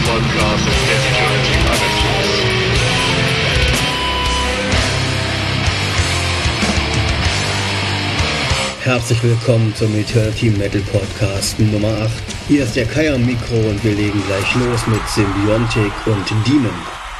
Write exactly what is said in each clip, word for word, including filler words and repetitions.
podcast of Eternity Managers. Herzlich willkommen zum Eternity Metal Podcast Nummer acht. Hier ist der Kai am Mikro und wir legen gleich los mit Symbiontic und Demon.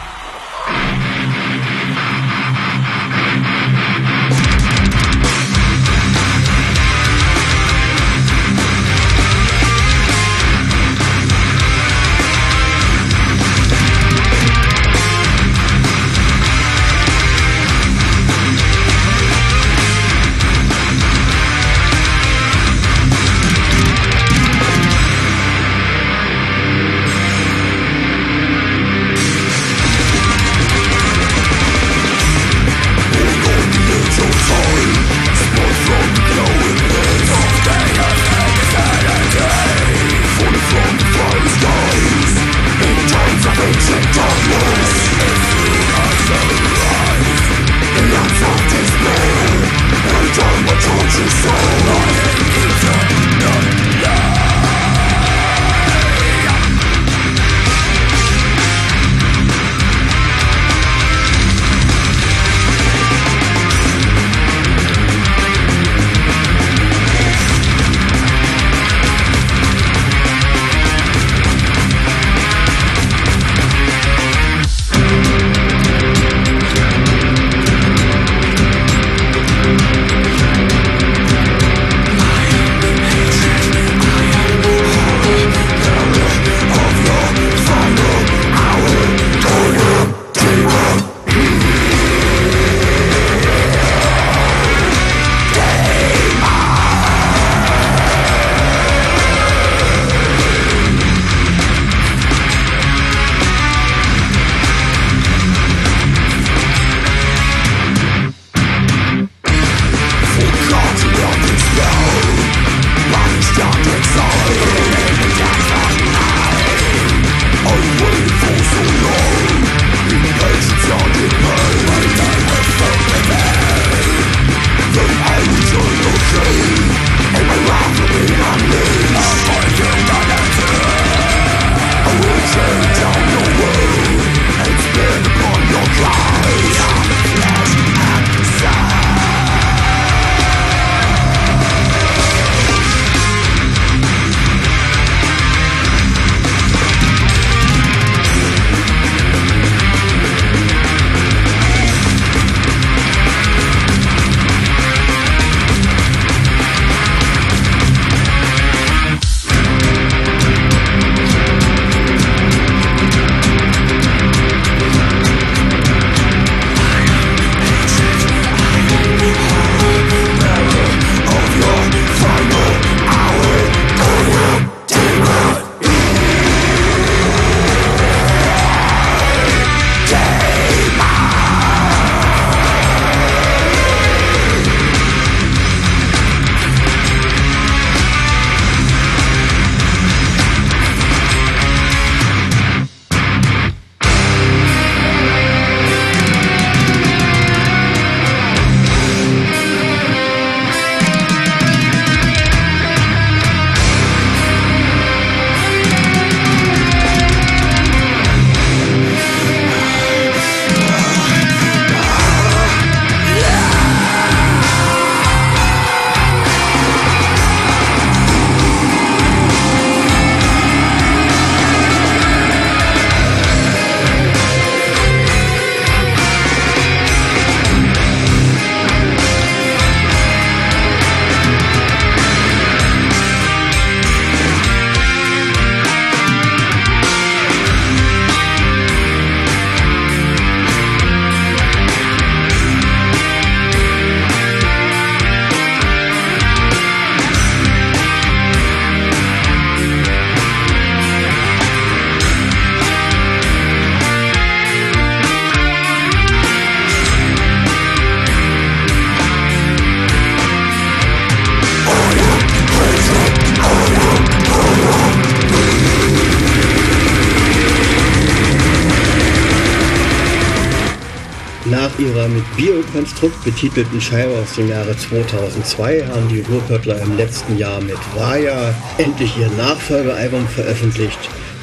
Nach ihrer mit Biokonstrukt betitelten Scheibe aus dem Jahre zweitausendzwei haben die Ruhrpöttler im letzten Jahr mit Vaya endlich ihr Nachfolgealbum veröffentlicht,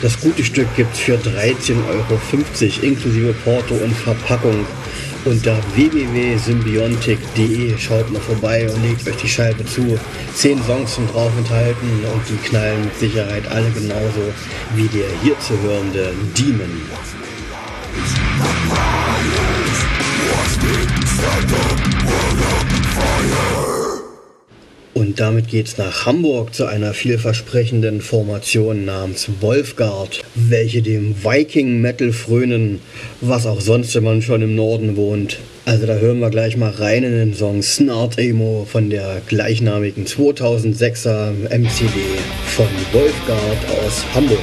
Das gute Stück gibt's für dreizehn Euro fünfzig inklusive Porto und Verpackung. Unter w w w punkt symbiontic punkt de schaut mal vorbei und legt euch die Scheibe zu. Zehn Songs sind drauf enthalten und die knallen mit Sicherheit alle genauso wie der hier zu hörende Demon. Und damit geht's nach Hamburg zu einer vielversprechenden Formation namens Wolfguard, welche dem Viking Metal frönen, was auch sonst, wenn man schon im Norden wohnt. Also da hören wir gleich mal rein in den Song Snart Emo von der gleichnamigen zweitausendsechser M C D von Wolfguard aus Hamburg.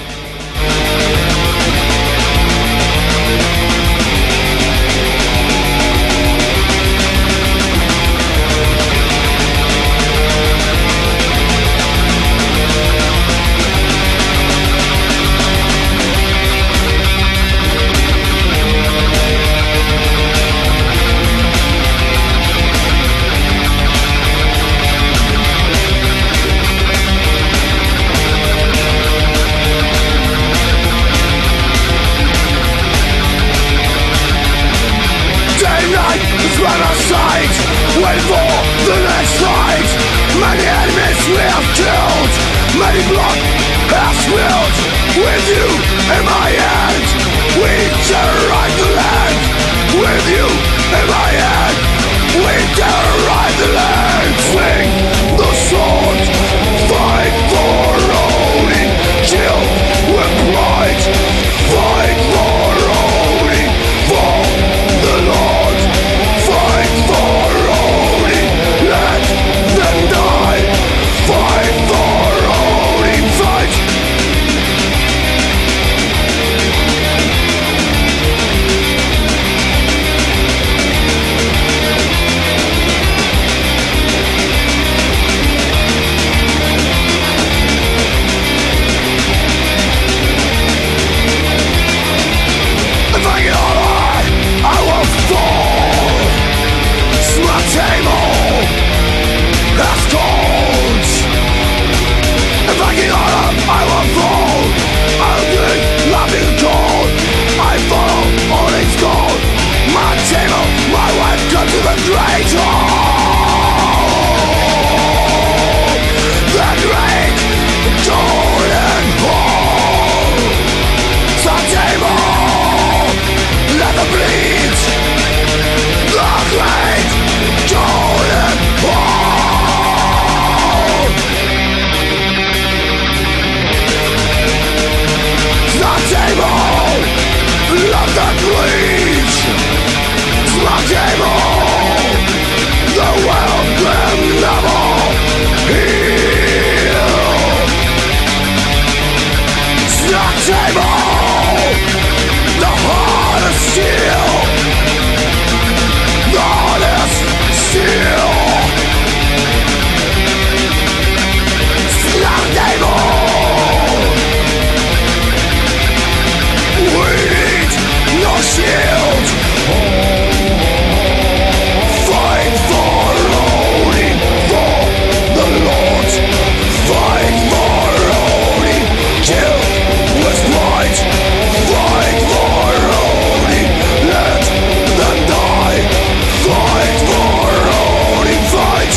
Wait for the next fight. Many enemies we have killed, many blood has spilled. With you in my hand, we terrorize the land. With you in my hand, we terrorize the land. Swing the sword, fight for Odin, kill with pride. Fight for Odin, for the Lord. Fight for Odin, let them die. Fight for Odin, fight. If I get all right, I will fall. My table has cold. If I get on up, I will fall. I'll drink nothing cold. I follow all its gold. My table, my wife, come to the great hall. The great golden hall. The table, let the bleed. The great golden hall. The table, let the bleed. The table, the world will never heal. The table, the heart of steel. The hardest steel. Slug table. We need no shield. Fight for Odin, for the Lord. Fight for Odin, kill with pride. Fight for Odin, let them die. Fight for Odin, fight!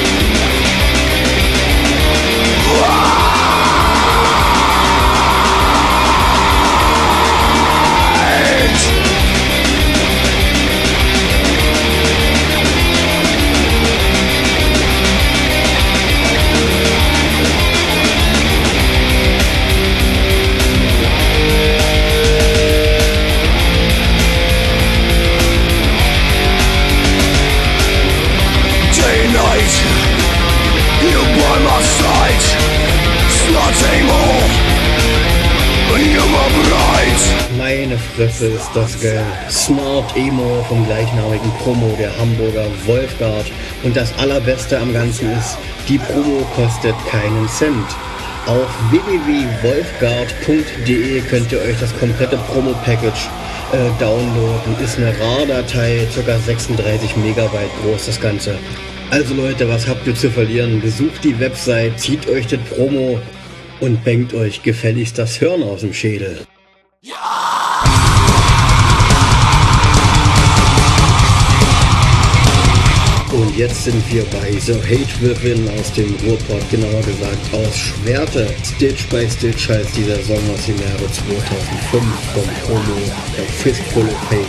Day and night, you by my side. Slutting more, you're my bride. Meine Fresse ist das geil. Snart Emo vom gleichnamigen Promo der Hamburger Wolfguard. Und das allerbeste am Ganzen ist, die Promo kostet keinen Cent. Auf w w w punkt wolfguard punkt de könnt ihr euch das komplette Promo-Package äh, downloaden. Ist eine RAR-Datei, ca. sechsunddreißig Megabyte groß das Ganze. Also Leute, was habt ihr zu verlieren? Besucht die Website, zieht euch das Promo und bängt euch gefälligst das Hirn aus dem Schädel. Und jetzt sind wir bei The Hate Within aus dem Ruhrpott, genauer gesagt aus Schwerte. Stitch by Stitch heißt dieser Song aus dem Jahre zweitausendfünf vom Promo der Fistful of Hate.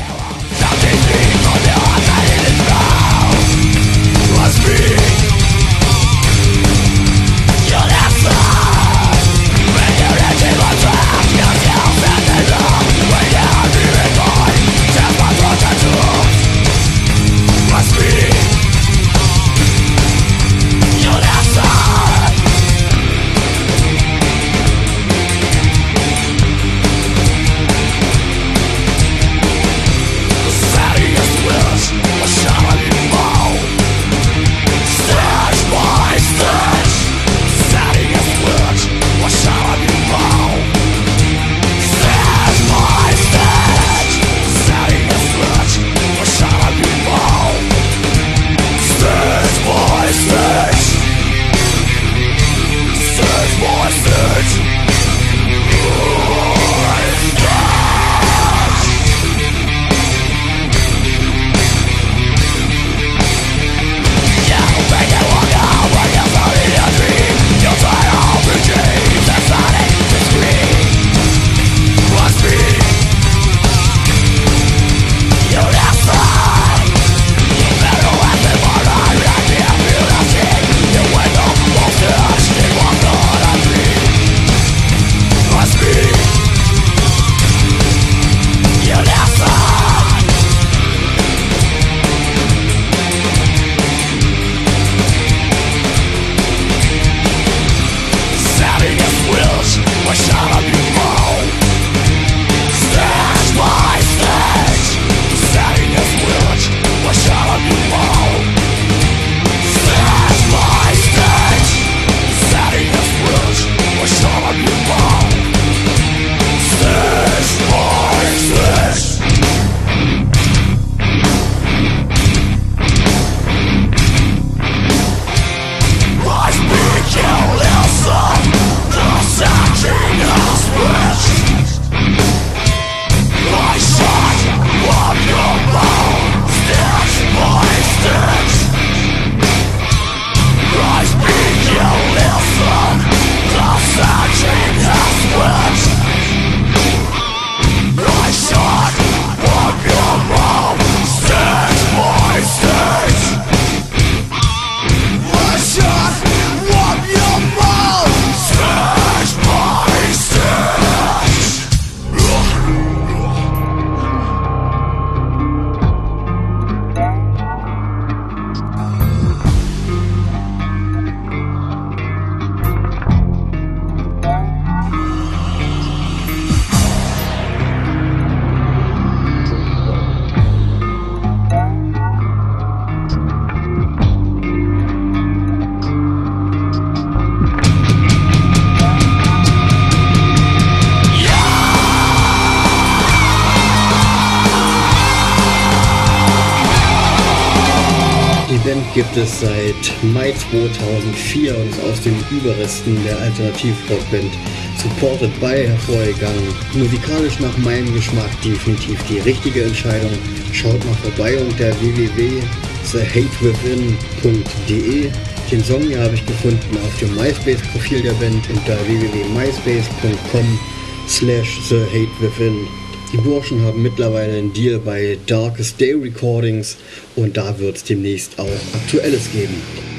Gibt es seit Mai zweitausendvier und ist aus den Überresten der Alternativ-Rockband Supported by hervorgegangen. Musikalisch nach meinem Geschmack definitiv die richtige Entscheidung. Schaut mal vorbei unter w w w punkt the hate within punkt de. Den Song hier habe ich gefunden auf dem MySpace-Profil der Band unter w w w punkt myspace punkt com slash the hate within. Die Burschen haben mittlerweile einen Deal bei Darkest Day Recordings und da wird es demnächst auch Aktuelles geben.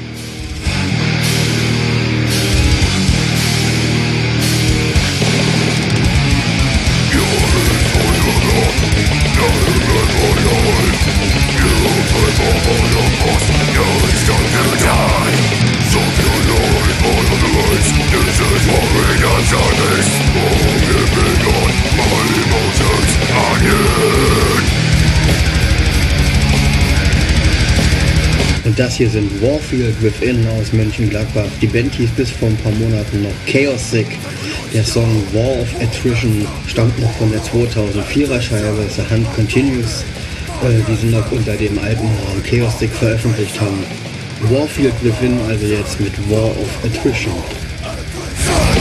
Und das hier sind Warfield Within aus Mönchengladbach. Die Band hieß bis vor ein paar Monaten noch Chaos Sick. Der Song War of Attrition stammt noch von der zweitausendvierer Scheibe The Hunt Continues, äh, die sie noch unter dem alten Namen Chaos Sick veröffentlicht haben. Warfield Within also jetzt mit War of Attrition.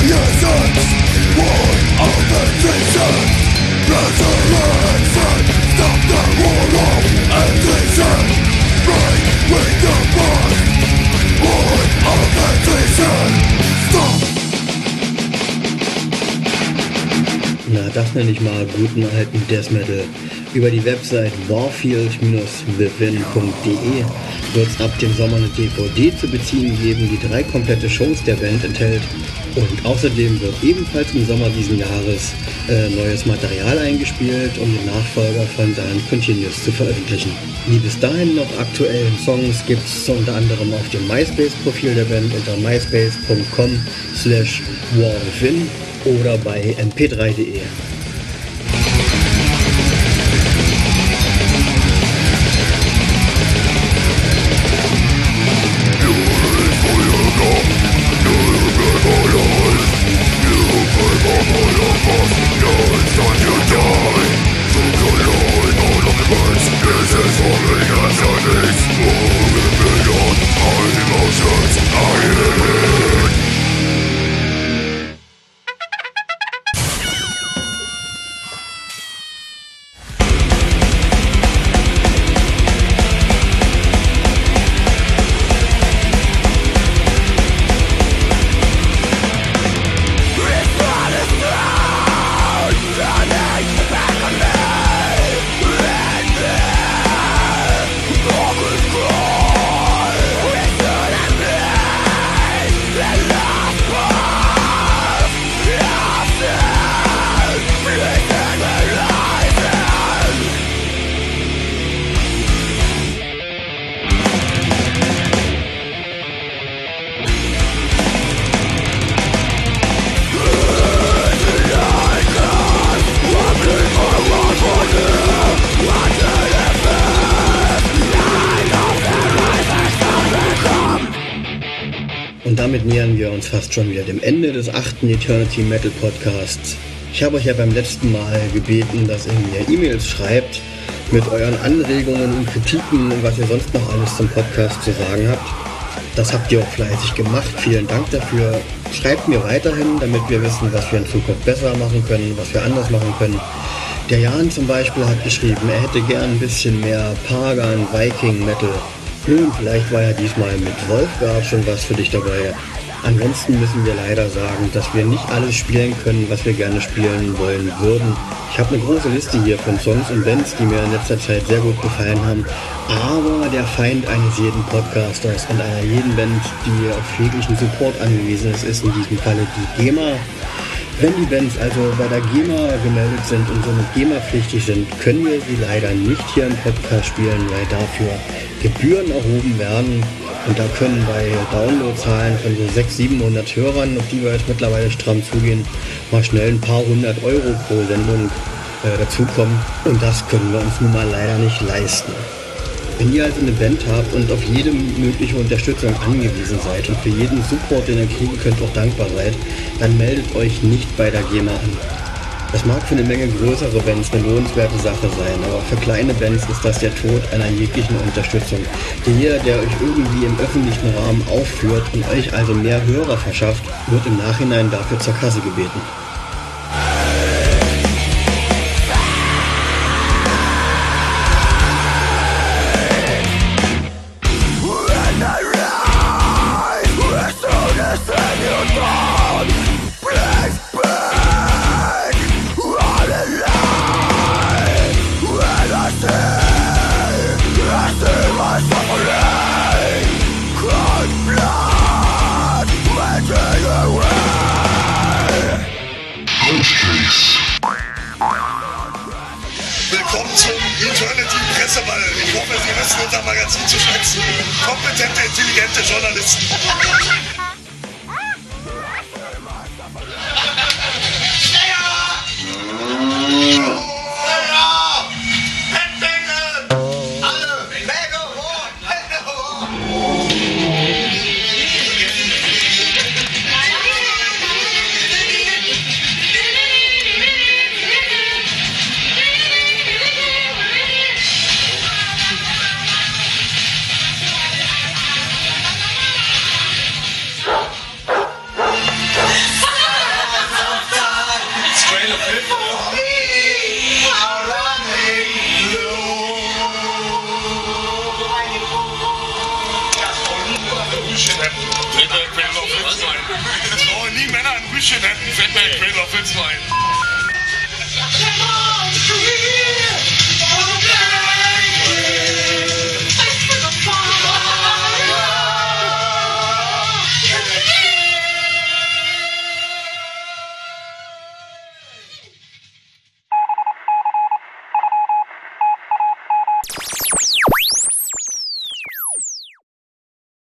Na, das nenne ich mal guten alten Death Metal. Über die Website warfield Bindestrich within Punkt de wird es ab dem Sommer eine D V D zu beziehen geben, die drei komplette Shows der Band enthält. Und außerdem wird ebenfalls im Sommer diesen Jahres äh, neues Material eingespielt, um den Nachfolger von Silent Continues zu veröffentlichen. Die bis dahin noch aktuellen Songs gibt es unter anderem auf dem MySpace-Profil der Band unter myspace Punkt com slash warwithin oder bei m p drei Punkt de. Und damit nähern wir uns fast schon wieder dem Ende des achten Eternity Metal Podcasts. Ich habe euch ja beim letzten Mal gebeten, dass ihr mir E-Mails schreibt mit euren Anregungen und Kritiken und was ihr sonst noch alles zum Podcast zu sagen habt. Das habt ihr auch fleißig gemacht. Vielen Dank dafür. Schreibt mir weiterhin, damit wir wissen, was wir in Zukunft besser machen können, was wir anders machen können. Der Jan zum Beispiel hat geschrieben, er hätte gern ein bisschen mehr Pagan, Viking Metal. Nun, vielleicht war ja diesmal mit Wolfgard schon was für dich dabei. Ansonsten müssen wir leider sagen, dass wir nicht alles spielen können, was wir gerne spielen wollen würden. Ich habe eine große Liste hier von Songs und Bands, die mir in letzter Zeit sehr gut gefallen haben. Aber der Feind eines jeden Podcasters und einer jeden Band, die auf jeglichen Support angewiesen ist, ist in diesem Falle die GEMA. Wenn die Bands also bei der GEMA gemeldet sind und somit GEMA-pflichtig sind, können wir sie leider nicht hier im Podcast spielen, weil dafür Gebühren erhoben werden. Und da können bei Downloadzahlen von so sechshundert, siebenhundert Hörern, auf die wir jetzt mittlerweile stramm zugehen, mal schnell ein paar hundert Euro pro Sendung äh, dazukommen. Und das können wir uns nun mal leider nicht leisten. Wenn ihr also eine Band habt und auf jede mögliche Unterstützung angewiesen seid und für jeden Support, den ihr kriegen könnt, auch dankbar seid, dann meldet euch nicht bei der GEMA an. Das mag für eine Menge größere Bands eine lohnenswerte Sache sein, aber für kleine Bands ist das der Tod einer jeglichen Unterstützung. Denn jeder, der euch irgendwie im öffentlichen Rahmen aufführt und euch also mehr Hörer verschafft, wird im Nachhinein dafür zur Kasse gebeten. Willkommen zum Eternity Presseball. Ich hoffe, Sie wissen unser Magazin zu schätzen. Kompetente, intelligente Journalisten. Rüschenhemden. Fällt mir Cradle of Filth ein. Oh, nie Männer in Rüschenhemden, fällt mir Cradle of Filth ein.